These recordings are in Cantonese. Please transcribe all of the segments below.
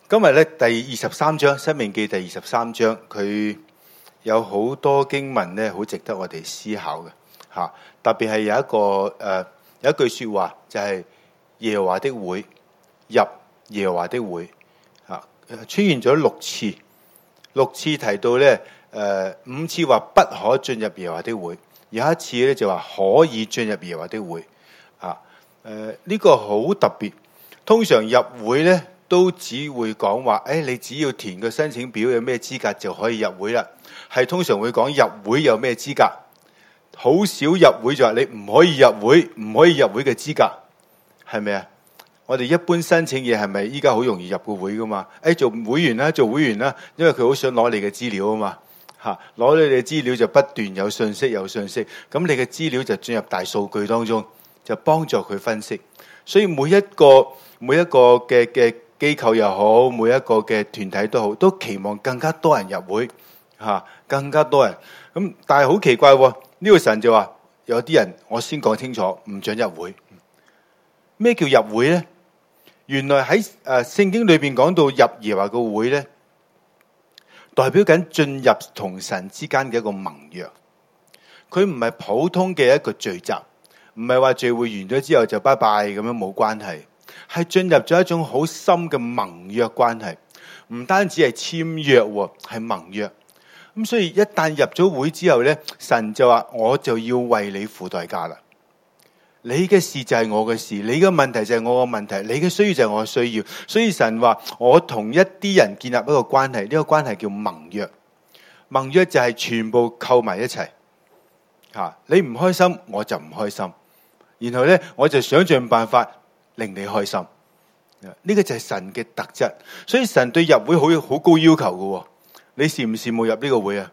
今日咧第23章《申命記》第23章，佢有好多經文咧，好值得我哋思考嘅嚇。特別係有一句説話，就係耶和華的會，入耶和華的會嚇，出現咗6次提到咧5次話不可進入耶和華的會，有一次咧就話可以進入耶和華的會嚇。呢個好特別，通常入會咧，都只會講話，你只要填個申請表有咩資格就可以入會啦。係通常會講入會有咩資格，好少入會就話你唔可以入會，唔可以入會嘅資格，係咪啊？我哋一般申請嘢係咪依家好容易入個會噶嘛？做會員啦，因為佢好想攞你嘅資料啊嘛，攞你嘅資料就不斷有信息，咁你嘅資料就進入大數據當中，就幫助佢分析。所以每一個嘅機構又好，每一個嘅團體都好，都期望更加多人入會，更加多人。咁但係好奇怪喎，呢個神就話有啲人，我先講清楚，唔准入會。咩叫入會呢？原來喺聖經裏邊講到入耶和華個會呢，代表緊進入同神之間嘅一個盟約。佢唔係普通嘅一個聚集，唔係話聚會完咗之後就拜拜咁樣冇關係。係進入咗一種好深嘅盟約關係，唔單止係簽約，係盟約。咁所以一旦入咗會之後呢，神就話我就要為你付代價啦。你嘅事就係我嘅事，你嘅問題就係我嘅問題，你嘅需要就係我嘅需要。所以神話我同一啲人建立一個關係，呢個關係叫盟約。盟約就係全部扣埋一齊。你唔開心我就唔開心，然後呢，我就想盡辦法令你開心，呢個就係神嘅特質。所以神對入會好高要求嘅。你羨唔羨慕入呢個會啊？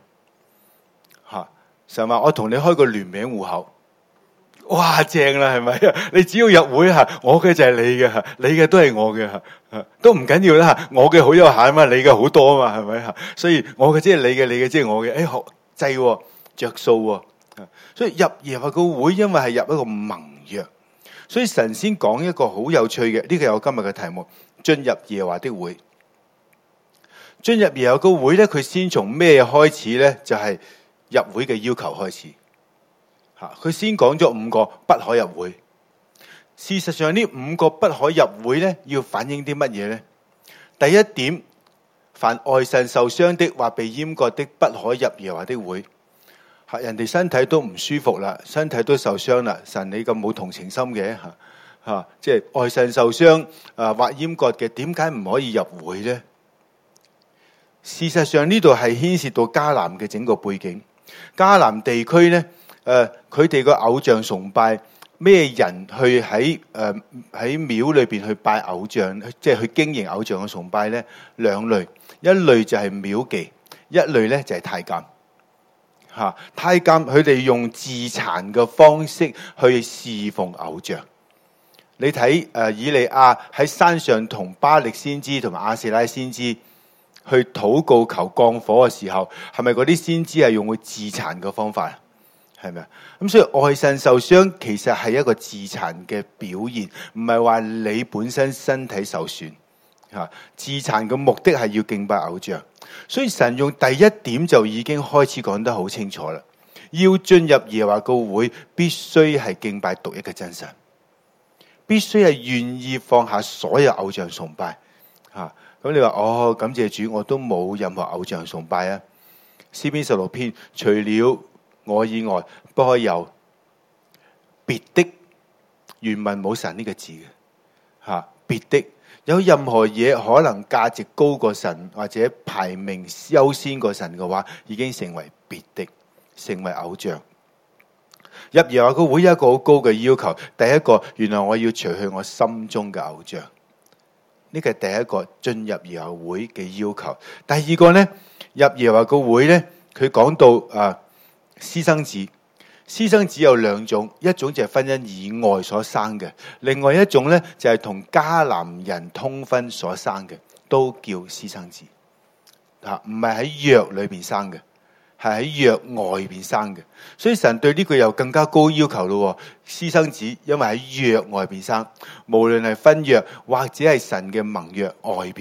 神話我同你開個聯名戶口，哇正啦，係咪啊？你只要入會我嘅就係你嘅，你嘅都係我嘅，都唔緊要啦。我嘅好有限啊嘛，你嘅好多啊嘛，係咪？所以我嘅即係你嘅，你嘅即係我嘅。好制着數。所以入耶和華個會，因為係入一個盟約。所以神先講一個好有趣嘅，呢個係我今日嘅題目：進入耶和華的會。進入耶和華個會咧，佢先從咩開始咧？就係入會嘅要求開始。佢先講咗5個不可入會。事實上呢5個不可入會咧，要反映啲乜嘢咧？第一點，凡外腎受傷的或被閹割的，不可入耶和華的會。人哋身體都唔舒服啦，身體都受傷啦，神你咁冇同情心嘅即係外腎受傷或閹割嘅，點解唔可以入會呢？事實上呢度係牽涉到迦南嘅整個背景。迦南地區呢，佢哋個偶像崇拜，咩人去喺廟裏邊去拜偶像，即係去經營偶像嘅崇拜呢？2類，一類就係廟妓，一類呢就係太監。太監佢哋用自殘嘅方式去侍奉偶像。你睇以利亞喺山上同巴力先知同埋亞舍拉先知去禱告求降火嘅時候，係咪嗰啲先知係用佢自殘嘅方法？係咪啊？咁所以外腎受傷其實係一個自殘嘅表現，唔係話你本身身體受損。自殘嘅目的係要敬拜偶像。所以神用第一點就已經開始講得好清楚啦。要進入耶和華個會，必須係敬拜獨一嘅真神，必須係願意放下所有偶像崇拜。咁你話感謝主，我都冇任何偶像崇拜啊。詩篇16篇，除了我以外，不可有別的。原文冇神呢個字嘅，別的。有任何嘢可能價值高過神或者排名優先過神嘅話，已經成為別的，成為偶像。入耶和華個會有一個好高嘅要求。第一個，原來我要除去我心中嘅偶像，呢個係第一個進入耶和華會嘅要求。第二個呢，入耶和華個會呢，佢講到私生子。私生子有2種，一種就係婚姻以外所生嘅，另外一種呢，就係同迦南人通婚所生嘅，都叫私生子。唔係喺約裏邊生嘅，係喺約外邊生嘅。所以神對呢個有更加高要求咯。私生子因為喺約外邊生，無論係婚約或者係神嘅盟約外邊，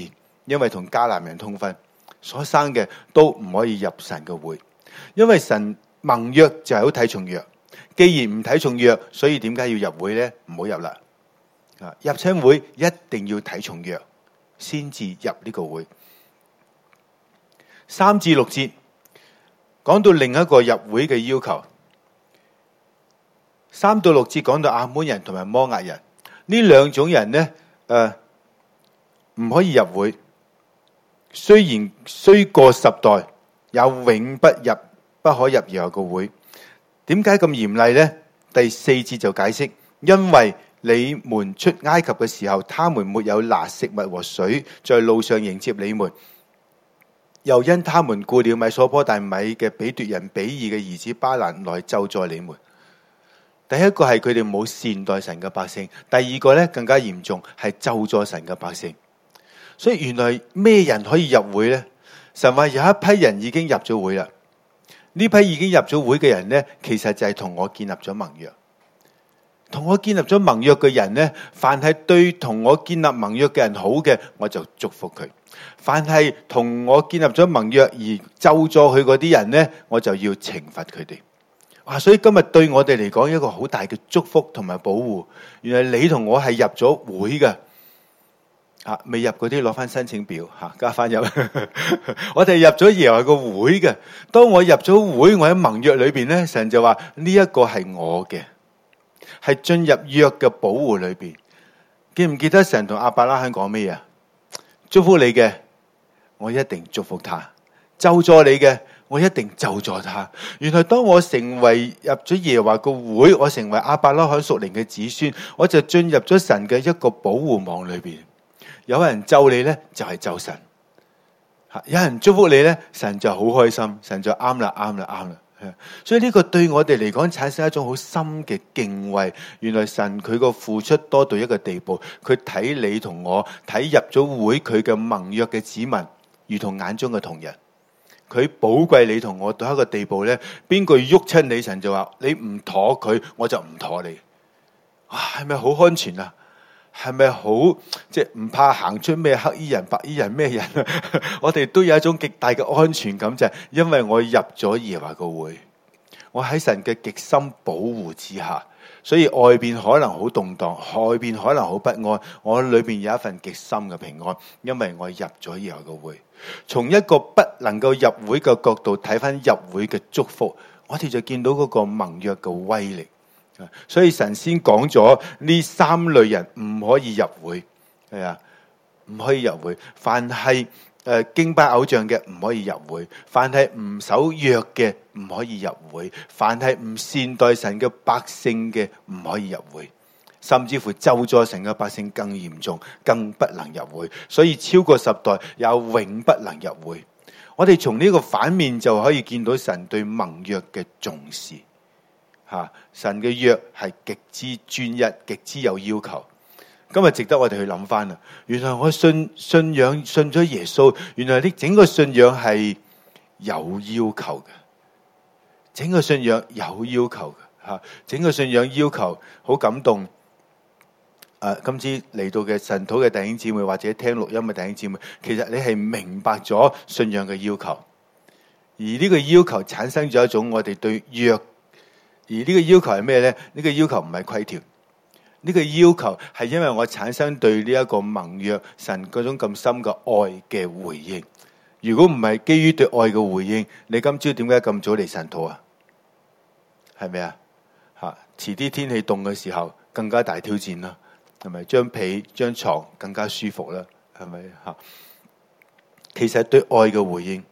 因為同迦南人通婚，所生嘅都唔可以入神嘅會，因為神盟約就係好睇重約。既然唔睇重約，所以點解要入會呢？唔好入啦！入親會一定要睇重約，先至入呢個會。3至6節講到另一個入會嘅要求。3到6節講到亞捫人同埋摩押人呢兩種人呢，唔可以入會。雖然雖過10代，也永不可入耶和華嘅會。點解咁嚴厲呢？第4節就解釋，因為你們出埃及嘅時候，他們沒有拿食物和水在路上迎接你們，又因他們雇了米所波大米嘅比奪人比爾嘅兒子巴蘭來咒詛你們。第一個係佢哋冇善待神嘅百姓，第二個咧更加嚴重，係咒詛神嘅百姓。所以原來咩人可以入會呢？神話有一批人已經入咗會啦。呢批已經入咗會嘅人呢，其實就係同我建立咗盟約。同我建立咗盟約嘅人呢，凡係對同我建立盟約嘅人好嘅，我就祝福佢；凡係同我建立咗盟約而咒詛佢嗰啲人呢，我就要懲罰佢哋。哇！所以今日對我哋嚟講，一個好大嘅祝福同埋保護。原來你同我係入咗會嘅。未入嗰啲攞翻申請表加翻入。我哋入咗耶和華個會嘅。當我入咗會，我喺盟約裏邊咧，神就話呢一個係我嘅，係進入約嘅保護裏邊。記唔記得神同亞伯拉罕講咩啊？祝福你嘅，我一定祝福他；咒詛你嘅，我一定咒詛他。原來當我成為入咗耶和華個會，我成為亞伯拉罕屬靈嘅子孫，我就進入咗神嘅一個保護網裏邊。有人咒你呢，就係咒神；有人祝福你呢，神就好開心，神就啱啦。所以呢個對我哋嚟講產生一種好深嘅敬畏。原來神佢個付出多到一個地步，佢睇你同我，睇入咗會佢嘅盟約嘅子民，如同眼中嘅瞳人。佢寶貴你同我到一個地步呢，邊個喐親你，神就話你唔妥佢，我就唔妥你。哇，係咪好安全啊？係咪好即係唔怕行出咩黑衣人、白衣人咩人啊？我哋都有一種極大嘅安全感，就係因為我入咗耶和華個會，我喺神嘅極深保護之下，所以外邊可能好動盪，外邊可能好不安，我裏邊有一份極深嘅平安，因為我入咗耶和華個會。從一個不能夠入會嘅角度睇翻入會嘅祝福，我哋就見到嗰個盟約嘅威力。所以神先講咗呢3類人唔可以入會，唔可以入會。凡係敬拜偶像嘅唔可以入會，凡係唔守約嘅唔可以入會，凡係唔善待神嘅百姓嘅唔可以入會，甚至乎咒詛神嘅百姓更嚴重，更不能入會。所以超過10代也永不能入會。我哋從呢個反面就可以見到神對盟約嘅重視。神嘅約係極之專一，極之有要求。今日值得我哋去諗翻啦。原來我信仰信咗耶穌，原來呢整個信仰係有要求嘅，整個信仰有要求嘅。整個信仰要求好感動。今次嚟到嘅神土嘅弟兄姊妹，或者聽錄音嘅弟兄姊妹，其實你係明白咗信仰嘅要求，而呢個要求產生咗一種我哋對約。而呢個要求係咩呢？呢個要求唔係規條，呢個要求係因為我產生對呢一個盟約神嗰種咁深嘅愛嘅回應。如果唔係基於對愛嘅回應，你今朝點解咁早嚟神土啊？係咪啊？遲啲天氣凍嘅時候更加大挑戰啦，係咪？張被張床更加舒服啦，係咪？其實對愛嘅回應。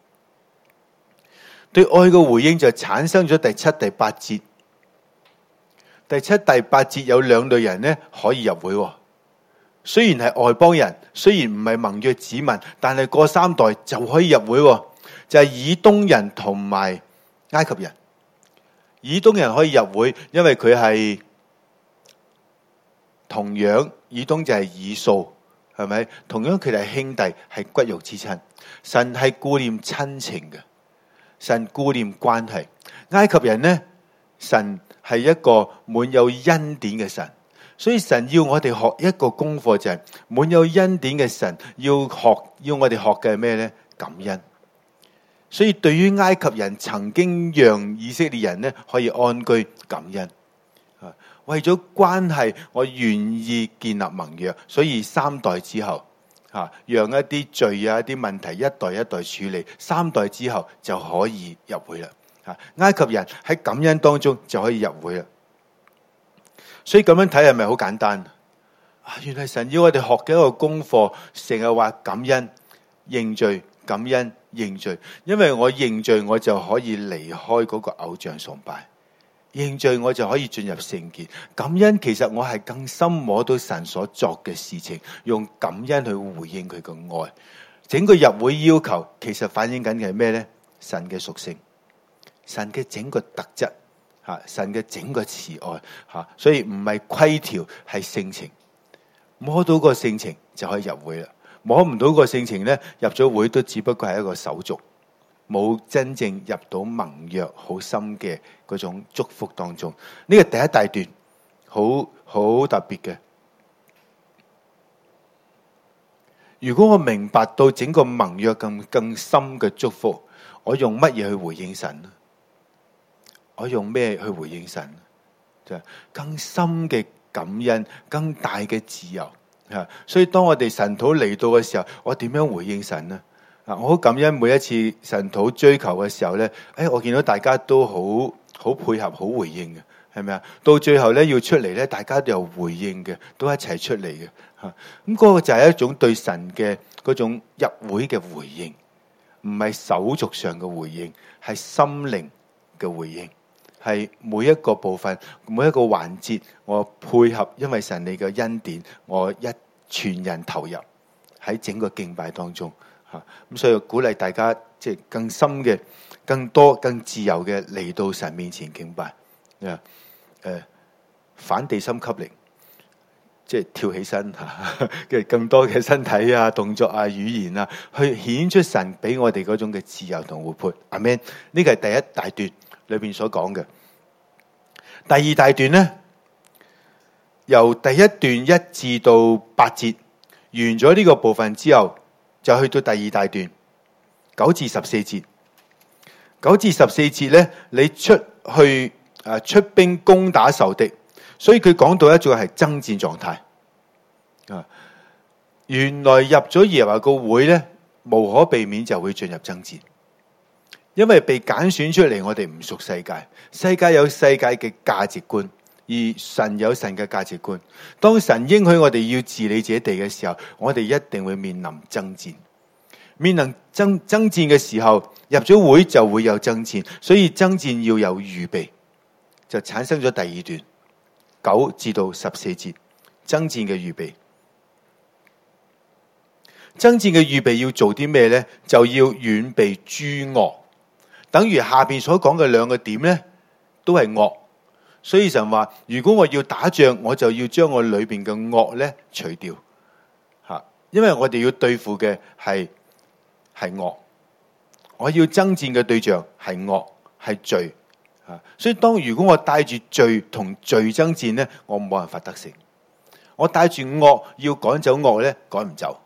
對愛嘅回應就產生咗第7、第8節。第7、第8節有2類人呢可以入會。雖然係外邦人，雖然唔係盟約子民，但係過3代就可以入會。就係以東人同埋埃及人。以東人可以入會，因為佢係同樣，以東就係以掃，係咪？同樣佢哋係兄弟，係骨肉之親。神係顧念親情嘅。神顧念關係。埃及人呢，神係一個滿有恩典嘅神， 所以神要我哋學一個功課，就係滿有恩典嘅神要我哋學嘅係咩呢？感恩。所以對於埃及人曾經讓以色列人呢可以安居，感恩。為咗關係，我願意建立盟約，所以3代之後，讓一啲罪啊、一啲問題一代一代處理，3代之後就可以入會啦。埃及人喺感恩當中就可以入會啦。所以咁樣睇係咪好簡單？原來神要我哋學嘅一個功課，成日話感恩、認罪、感恩、認罪，因為我認罪，我就可以離開嗰個偶像崇拜。認罪我就可以進入聖潔，感恩其實我係更深摸到神所作嘅事情，用感恩去回應佢嘅愛。整個入會要求其實反映緊嘅係咩呢？神嘅屬性，神嘅整個特質，神嘅整個慈愛，所以唔係規條，係性情。摸到個性情就可以入會啦，摸唔到個性情呢，入咗會都只不過係一個手續。冇真正入到盟約好深嘅嗰種祝福當中，呢個第一大段好特別嘅。如果我明白到整個盟約更深嘅祝福，我用乜嘢去回應神？我用咩去回應神？就係更深嘅感恩，更大嘅自由。所以當我哋神土嚟到嘅時候，我點樣回應神呢？我好感恩每一次神土追求嘅時候呢，我見到大家都好配合，好回應嘅，係咪啊？到最後呢，要出嚟呢，大家都有回應嘅，都一齊出嚟嘅。咁嗰個就係一種對神嘅嗰種入會嘅回應，唔係手續上嘅回應，係心靈嘅回應，係每一個部分、每一個環節，我配合，因為神你嘅恩典，我全人投入喺整個敬拜當中。咁所以鼓勵大家即係更深嘅、更多、更自由嘅嚟到神面前敬拜。反地心吸力，即係跳起身嘅更多嘅身體啊、動作啊、語言啊，去顯出神俾我哋嗰種嘅自由同活潑。阿們，呢個係第一大段裏邊所講嘅。第二大段呢，由第一段1至到8節完咗呢個部分之後，就去到第二大段9至14節。9至14節咧，你出兵攻打仇敵，所以佢講到一種係爭戰狀態。原來入咗耶和華個會咧，無可避免就會進入爭戰，因為被揀選出嚟，我哋唔屬世界，世界有世界嘅價值觀，而神有神嘅價值觀。當神應許我哋要治理這地嘅時候，我哋一定會面臨爭戰。面臨爭戰嘅時候，入咗會就會有爭戰，所以爭戰要有預備，就產生咗第二段9至到14節爭戰嘅預備。爭戰嘅預備要做啲咩呢？就要遠避諸惡，等於下邊所講嘅兩個點呢，都係惡。所以神話，如果我要打仗，我就要將我裏邊嘅惡呢除掉，因為我哋要對付嘅係惡，我要爭戰嘅對象係惡，係罪。所以如果我帶住罪同罪爭戰呢，我冇辦法得勝。我帶住惡要趕走惡呢，趕唔走。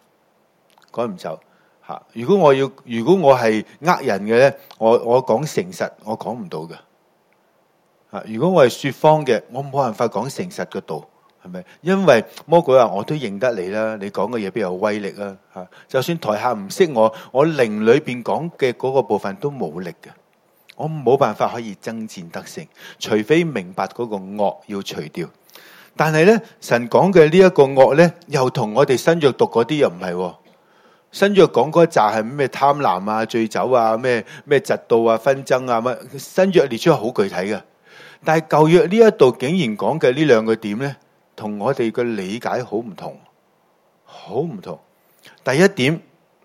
如果我係呃人嘅呢，我講誠實，我講唔到嘅。如果我係說謊嘅，我冇辦法講誠實嘅道，係咪？因為魔鬼話我都認得你啦，你講嘅嘢邊有威力啊？就算台下唔識我靈裏邊講嘅嗰個部分都冇力嘅，我冇辦法可以爭戰得勝，除非明白嗰個惡要除掉。但係呢，神講嘅呢一個惡呢，又同我哋新約讀嗰啲又唔係。新約講嗰一紮係咩貪婪啊、醉酒啊、咩嫉妒啊、紛爭啊，乜新約列出好具體嘅。但係舊約呢一度竟然講嘅呢兩個點呢，同我哋嘅理解好唔同，好唔同。第一點，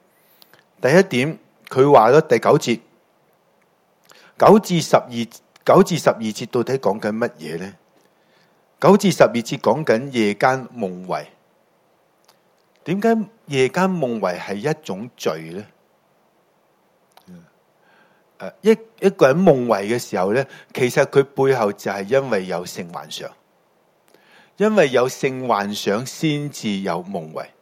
佢話咗第9節9至12節到底講緊乜嘢呢？9至12節講緊夜間夢遺。點解夜間夢遺係一種罪呢？一個人夢遺嘅時候呢，其實佢背後就係因為有性幻想。 因為有性幻想先至有夢遺。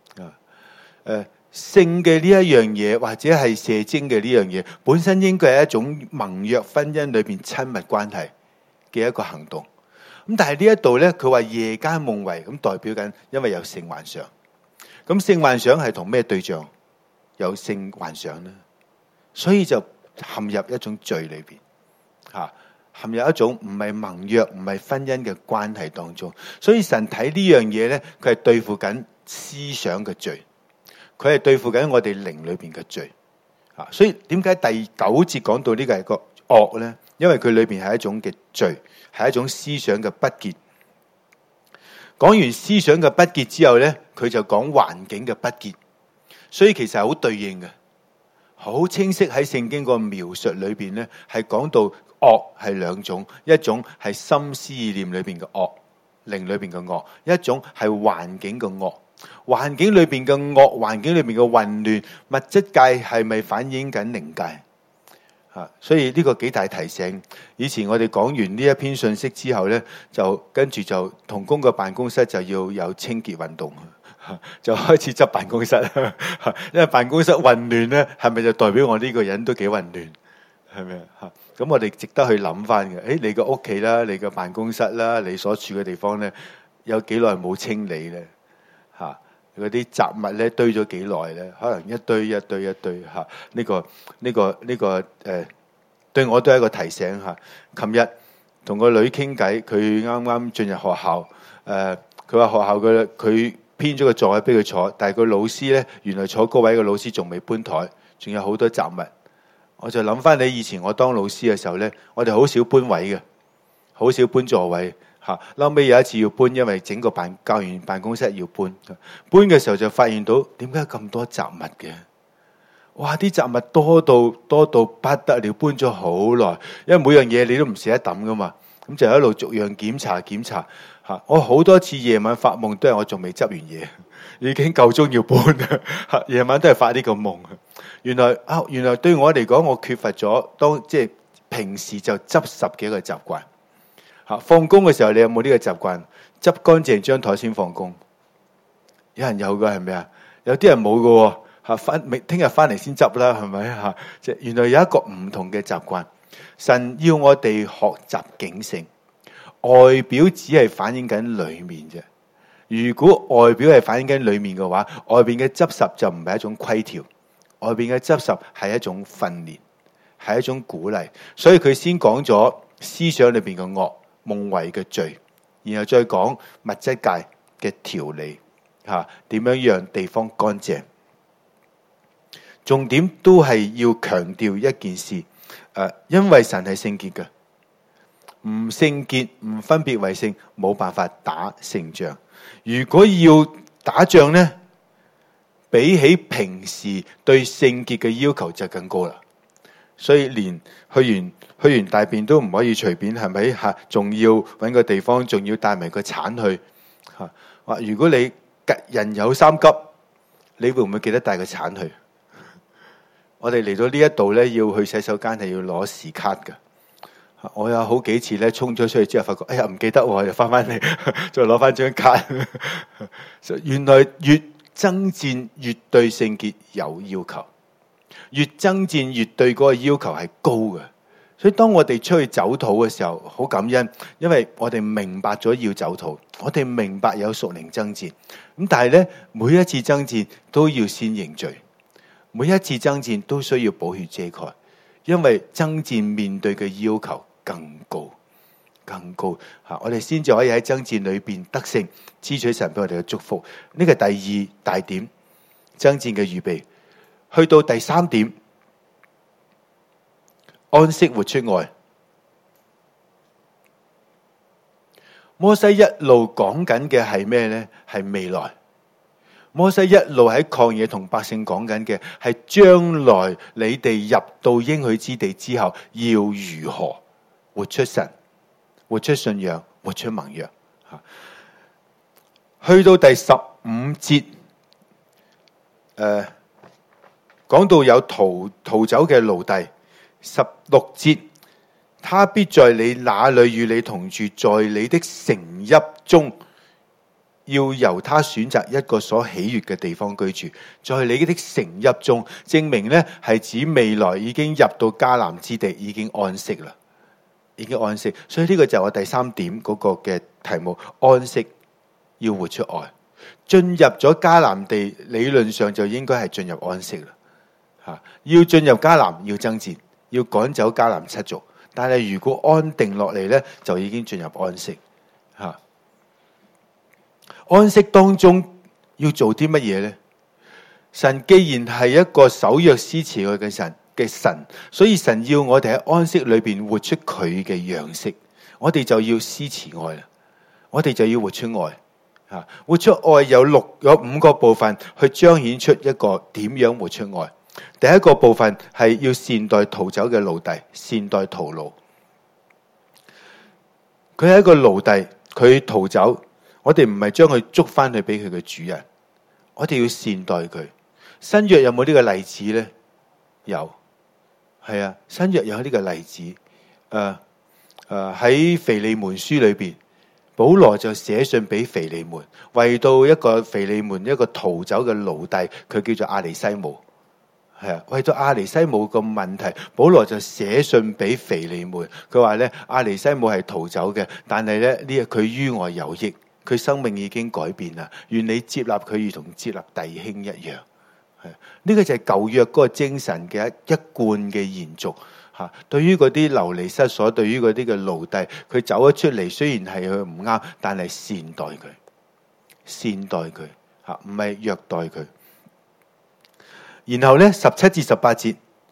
性嘅呢一樣嘢，或者係射精嘅呢樣嘢，本身應該係一種盟約婚姻裏邊親密關係嘅一個行動。咁但係呢一度咧，佢話夜間夢遺，咁代表緊因為有性幻想。咁性幻想係同咩對象有性幻想呢？所以就陷入一種罪裏邊，陷入一種唔係盟約、唔係婚姻嘅關係當中。所以神睇呢樣嘢咧，佢係對付緊思想嘅罪，佢係對付緊我哋靈裏邊嘅罪。所以點解第9節講到呢個係個惡咧？因為佢裏邊係一種嘅罪，係一種思想嘅不潔。講完思想嘅不潔之後咧，佢就講環境嘅不潔。所以其實係好對應嘅，好清晰喺聖經個描述裏邊咧，係講到惡係兩種，一種係心思意念裏邊嘅惡，靈裏邊嘅惡；一種係環境嘅惡。環境裏邊嘅惡，環境裏邊嘅混亂，物質界係咪反映緊靈界？所以呢個幾大提醒。以前我哋講完呢一篇信息之後咧，就跟住就同工嘅辦公室就要有清潔運動，就開始執辦公室。因為辦公室混亂咧，係咪就代表我呢個人都幾混亂？係咪啊？咁我哋值得去諗翻嘅。你個屋企啦，你個辦公室啦，你所處嘅地方咧，有幾耐冇清理咧？嗰啲雜物咧堆咗幾耐咧？可能一堆一堆一堆嚇。呢個對我都係一個提醒嚇。琴日同個女傾偈，佢啱啱進入學校。佢話學校佢編咗個座位俾佢坐，但係個老師咧，原來坐嗰位個老師仲未搬台，仲有好多雜物。我就諗翻你以前我當老師嘅時候咧，我哋好少搬位嘅，好少搬座位。後尾有一次要搬，因為整個教員辦公室要搬嘅時候就發現到點解咁多雜物嘅？哇！啲雜物多到不得了，搬咗好耐，因為每樣嘢你都唔捨得抌噶嘛，咁就一路逐樣檢查。我好多次夜晚發夢都係我仲未執完嘢，已經夠鐘要搬。夜晚都係發呢個夢。原來對我嚟講，我缺乏咗即係平時就執10幾個習慣。放工嘅時候，你有冇呢個習慣？執乾淨張台先放工。有人有嘅係咪啊？有啲人冇嘅，聽日翻嚟先執啦，係咪？即係原來有一個唔同嘅習慣。神要我哋學習警醒，外表只係反映緊裏面啫。如果外表係反映緊裏面嘅話，外邊嘅執拾就唔係一種規條，外邊嘅執拾係一種訓練，係一種鼓勵。所以佢先講咗思想裏邊嘅惡。夢遺嘅罪，然後再講物質界嘅條理，點樣讓地方乾淨。重點都係要強調一件事，因為神係聖潔嘅，唔聖潔唔分別為聖，冇辦法打勝仗。如果要打仗呢，比起平時對聖潔嘅要求就更高啦。所以連去完大便都唔可以隨便，係咪？仲要揾個地方，仲要帶埋個鏟去。如果你人有三急，你會唔會記得帶個鏟去？我哋嚟到呢一度咧，要去洗手間係要攞時卡㗎。我有好幾次咧，衝咗出去之後，發覺哎呀唔記得喎，又翻嚟再攞翻張卡。原來越爭戰越對聖潔有要求。越爭戰越對嗰個要求係高嘅，所以當我哋出去走土嘅時候，好感恩，因為我哋明白咗要走土，我哋明白有屬靈爭戰。咁但係咧，每一次爭戰都要先認罪，每一次爭戰都需要寶血遮蓋，因為爭戰面對嘅要求更高，我哋先至可以喺爭戰裏邊得勝，支取神俾我哋嘅祝福。呢個第2大點，爭戰嘅預備。去到第3點，安息活出愛。摩西一路講緊嘅係咩呢？係未來。摩西一路喺曠野同百姓講緊嘅係將來你哋入到應許之地之後要如何活出神、活出信仰、活出盟約。去到第15節，講到有逃走嘅奴隸。16節，他必在你那裏與你同住，在你的城邑中要由他選擇一個所喜悦嘅地方居住，在你的城邑中，證明呢係指未來已經入到迦南之地，已經安息啦，已經安息。所以呢個就係我第三點嗰個嘅題目，安息要活出愛。進入咗迦南地，理論上就應該係進入安息啦。要進入迦南要爭戰，要趕走迦南七族。但係如果安定落嚟呢，就已經進入安息。安息當中要做啲乜嘢呢？神既然係一個守約施慈愛嘅神，所以神要我哋喺安息裏邊活出佢嘅樣式，我哋就要施慈愛啦，我哋就要活出愛。活出愛有5個部分去彰顯出一個點樣活出愛。第一個部分係要善待逃走嘅奴隸，善待俘虜。佢係一個奴隸，佢逃走，我哋唔係將佢捉翻去俾佢嘅主人，我哋要善待佢。新約有冇呢個例子呢？有，係啊，新約有呢個例子。喺腓利門書裏邊，保羅就寫信俾腓利門，為到一個腓利門一個逃走嘅奴隸，佢叫做阿尼西姆。係啊，為咗阿尼西姆個問題，保羅就寫信俾腓利門，佢話咧阿尼西姆係逃走嘅，但係咧呢佢於我有益，佢生命已經改變啦，願你接納佢如同接納弟兄一樣。係呢個就係舊約嗰個精神嘅一貫嘅延續。對於嗰啲流離失所，對於嗰啲嘅奴隸，佢走咗出嚟，雖然係佢唔啱，但係善待佢，善待佢，唔係虐待佢。然後咧17至18節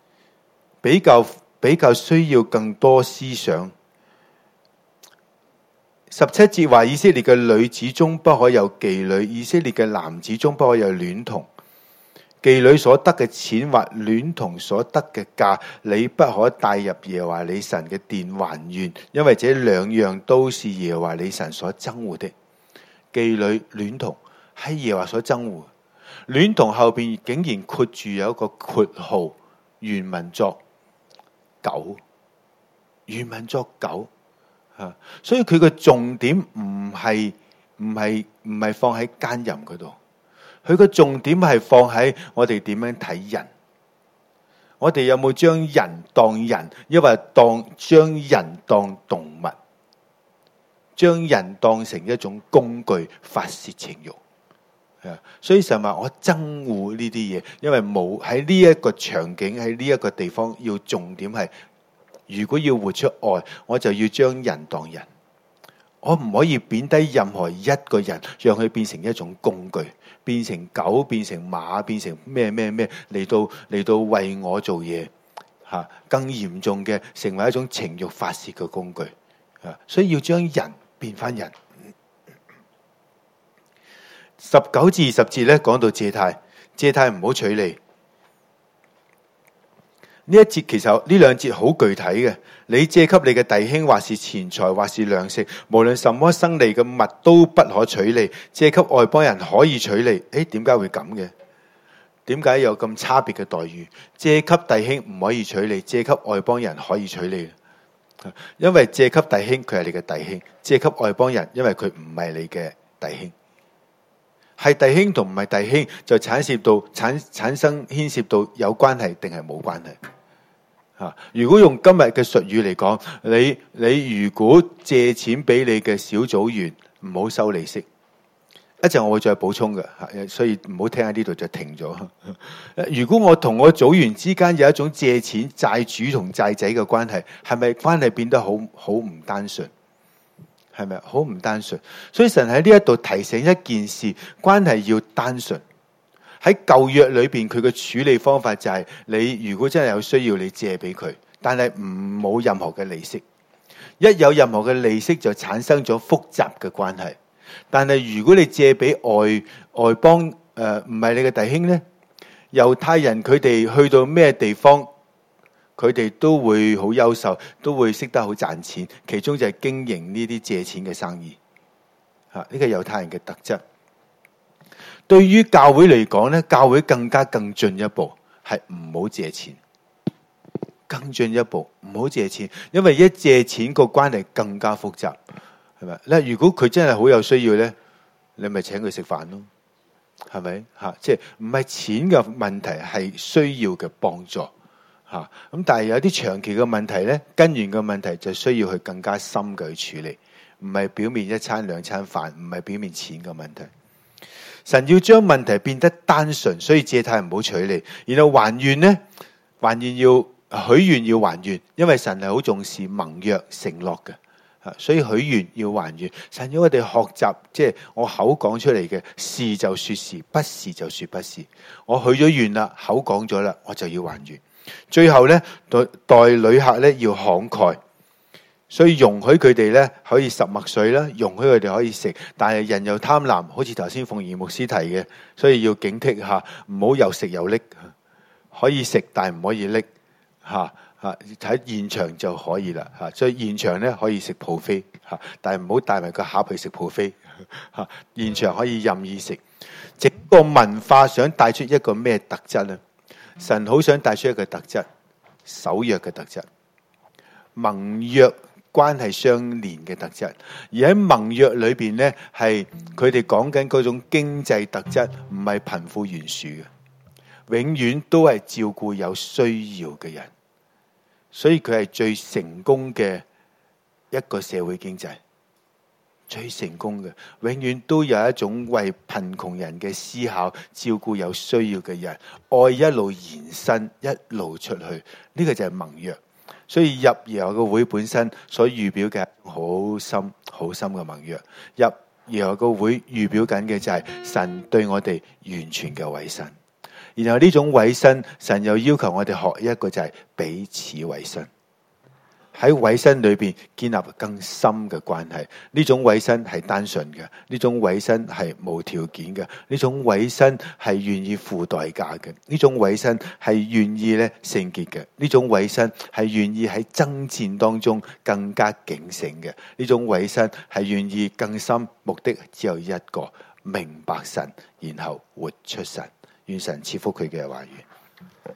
比較需要更多思想。17節話以色列嘅女子中不可有妓女，以色列嘅男子中不可有戀童。妓女所得嘅錢或戀童所得嘅價，你不可帶入耶和華你神嘅殿還願，因為這兩樣都是耶和華你神所憎惡的。妓女、戀童係耶和華所憎惡。戀童後邊竟然括住有一個括號，原文作狗，原文作狗。所以佢嘅重點唔係放喺奸淫嗰度。佢個重點係放喺我哋點樣睇人，我哋有冇將人當人，抑或將人當動物，將人當成一種工具發洩情慾。所以神話我憎惡呢啲嘢，因為冇喺呢一個場景，喺呢一個地方，要重點係，如果要活出愛，我就要將人當人，我唔可以貶低任何一個人，讓佢變成一種工具，變成狗，變成馬，變成咩嚟到為我做嘢，更嚴重嘅成為一種情慾發洩嘅工具。所以要將人變翻人。19至20節咧講到借貸，借貸唔好取利。呢一節其實呢兩節好具體嘅，你借給你嘅弟兄，或是錢財，或是糧食，無論什麼生利嘅物，都不可取利。借給外邦人可以取利，點解會咁嘅？點解有咁差別嘅待遇？借給弟兄唔可以取利，借給外邦人可以取利。因為借給弟兄佢係你嘅弟兄，借給外邦人因為佢唔係你嘅弟兄。係弟兄同唔係弟兄就產生牽涉到有關係定係冇關係。如果用今日嘅術語嚟講，你如果借錢俾你嘅小組員，唔好收利息。一陣我會再補充嘅，所以唔好聽喺呢度就停咗。如果我同我組員之間有一種借錢債主同債仔嘅關係，係咪關係變得好唔單純？係咪好唔單純？所以神喺呢一度提醒一件事，關係要單純。喺舊約裏邊，佢嘅處理方法就係，你如果真係有需要，你借俾佢，但係唔冇任何嘅利息。一有任何嘅利息，就產生咗複雜嘅關係。但係如果你借俾外邦唔係你嘅弟兄呢，猶太人佢哋去到咩地方，佢哋都會好優秀，都會識得好賺錢，其中就係經營呢啲借錢嘅生意。呢個猶太人嘅特質。對於教會嚟講咧，教會更進一步，係唔好借錢。更進一步唔好借錢，因為一借錢個關係更加複雜。 係咪？嗱，如果佢真係好有需要咧，你咪請佢食飯咯，係咪？即係唔係錢嘅問題，係需要嘅幫助嚇。咁但係有啲長期嘅問題咧，根源嘅問題就需要去更加深嘅去處理，唔係表面一餐兩餐飯，唔係表面錢嘅問題。神要將問題變得單純，所以借貸唔好取利，然後還願呢，還願要許願要還願，因為神係好重視盟約承諾嘅。所以許願要還願，神要我哋學習，即係我口講出嚟嘅，是就說是，不是就說不是。我許咗願啦，口講咗啦，我就要還願。最後咧，待旅客咧要慷慨，所以容許佢哋咧可以拾麥穗啦，容許佢哋可以食，但係人又貪婪，好似頭先鳳儀牧師提嘅，所以要警惕下，唔好又食又拎，可以食但係唔可以拎吓。喺現場就可以啦，所以現場咧可以食 buffet，但係唔好帶埋個盒去食 buffet，現場可以任意食。整個文化想帶出一個咩特質呢？神好想帶出一個特質，守約嘅特質，盟約關係相連嘅特質。而喺盟約裏邊呢，係佢哋講緊嗰種經濟特質，唔係貧富懸殊嘅，永遠都係照顧有需要嘅人。所以佢係最成功嘅一個社會經濟，最成功嘅，永遠都有一種為貧窮人嘅思考，照顧有需要嘅人，愛一路延伸，一路出去，呢個就係盟約。所以入耶和華嘅會本身所預表嘅好深好深嘅盟約，入耶和華嘅會預表緊嘅就係神對我哋完全嘅委身。然後呢種委身，神又要求我哋學一個就係彼此委身，喺委身裏邊建立更深嘅關係。呢種委身係單純嘅，呢種委身係無條件嘅，呢種委身係願意付代價嘅，呢種委身係願意咧聖潔嘅，呢種委身係願意喺爭戰當中更加警醒嘅，呢種委身係願意更深，目的只有一個，明白神，然後活出神。願神賜福佢嘅話語。